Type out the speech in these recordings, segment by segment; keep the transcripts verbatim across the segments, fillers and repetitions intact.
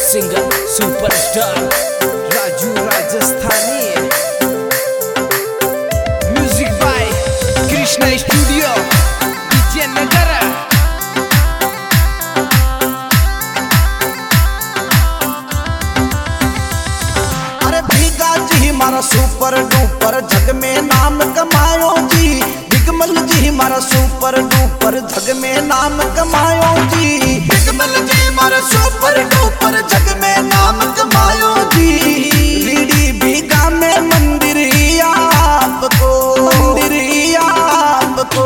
Singer superstar Raju Rajasthani. Music by Krishna studio Vijayanagar. अरे भीगा जी मारा सुपर डुपर जग में नाम कमायो जी। बिगमल जी मारा सुपर डुपर जग में नाम कमायो जी। बिगमल जी मारा सुपर डुपर जग में नाम कमायो जी। रीडी भीगा में मंदिर ही आपको, मंदिर ही आपको।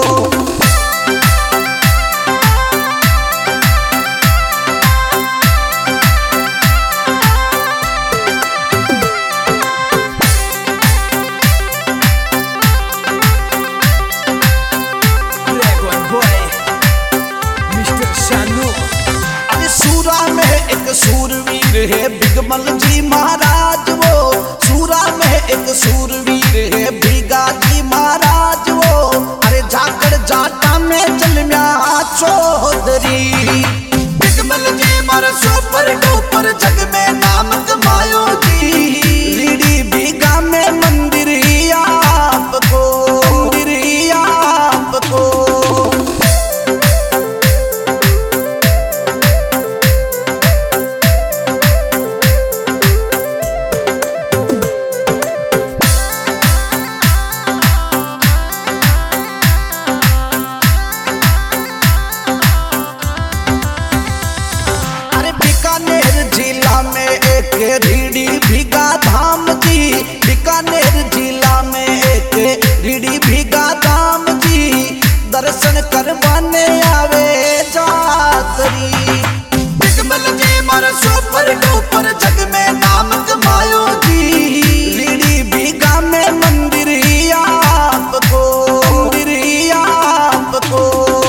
सूरा में एक सूरवीर है बिगमल जी महाराज वो। सूरा में एक सूरवीर है भीगा जी महाराज वो। अरे जाकर जाटा में जलम्या चौधरी। बिगमल जी मारा सुपर डुपर जग में नाम कमायो जी। रीडी भीगा में मंदिर ही आपको, मंदिर ही आपको। जिला में एक रीडी भीगा धाम जी। बीकानेर जिला में एक रीडी भीगा धाम जी। दर्शन करवाने आवे जातरी। बिगमल जी मारा सुपर डुपर जग में नाम कमायो जी। रीडी भीगा में मंदिर ही आपको, मंदिर ही आपको।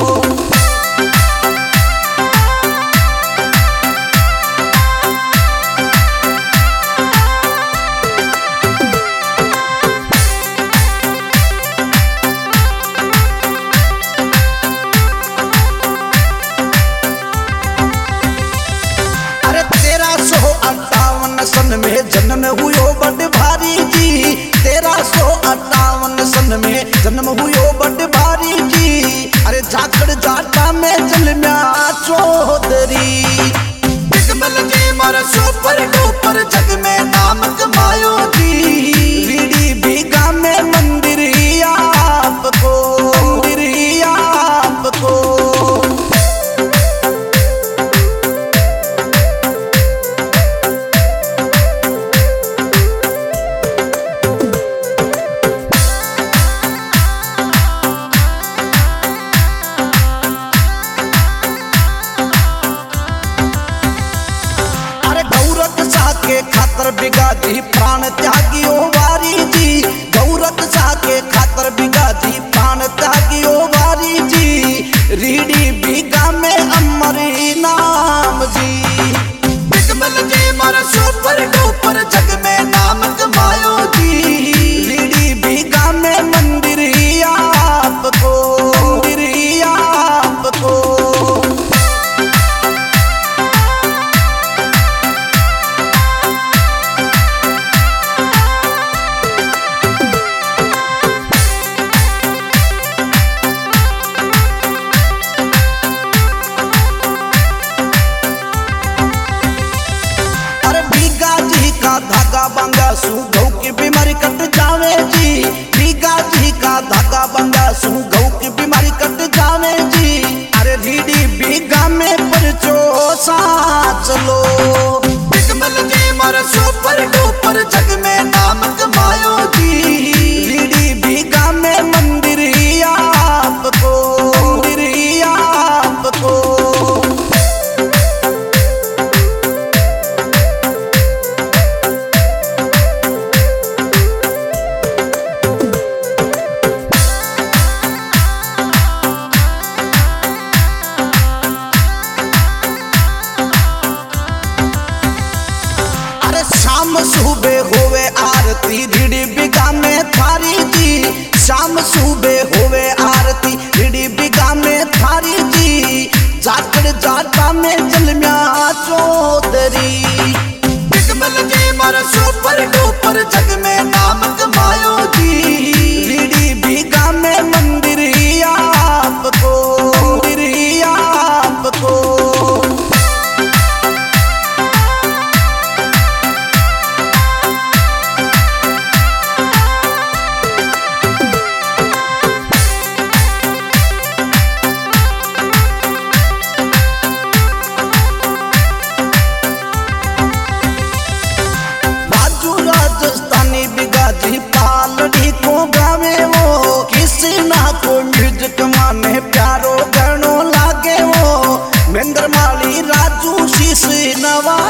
सन में जन्म हुयो बड़ भारी जी। तेरह सौ अट्ठावन सन में जन्म हुयो बड़ भारी जी। अरे जाखड़ जाटा में जलम्या चौधरी। बिगमल जी मारा सुपर डुपर जग में नाम कमायो जी। रीडी भीगा में मंदिर ही आपको, मंदिर ही आपको। के खातर बिगा जी प्राण त्यागी ओ वारी जी। गौरत शाह के खातर बिगा जी प्राण त्यागी ओ वारी जी। रीडी भीगा में अमर नाम जी। बिगमल जी मारा सुपर डुपर जग में नाम कमायो जी। रीडी भीगा में मंदिर ही आपको, मंदिर ही आपको। धागा बंगा सुगौ की बीमारी कट जावे जी। भीगा जी का धागा बंगा सुगौ की बीमारी कट जावे जी। अरे रीडी भीगा में परचो साच लो। बिगमल जी मारा सुपर डुपर जग में नाम कमायो जी। रीडी भीगा में मंदिर ही आपको, मंदिर ही आपको। शाम सुबह होवे आरती रीडी बिगा में थारी जी। शाम सुबह होवे आरती रीडी बिगा में थारी जी। जाकर जाटा में जलम्या चौधरी। और जग में नाम कमायो जी। रीडी भीगा में मंदिर ही आपको, मंदिर ही आपको। राजस्थानी बिगाजी पालड़ी को गावे वो, किसी ना को म्यूजिक माने प्यारो गणो लागे वो। महेंद्र माली राजू शीश नवा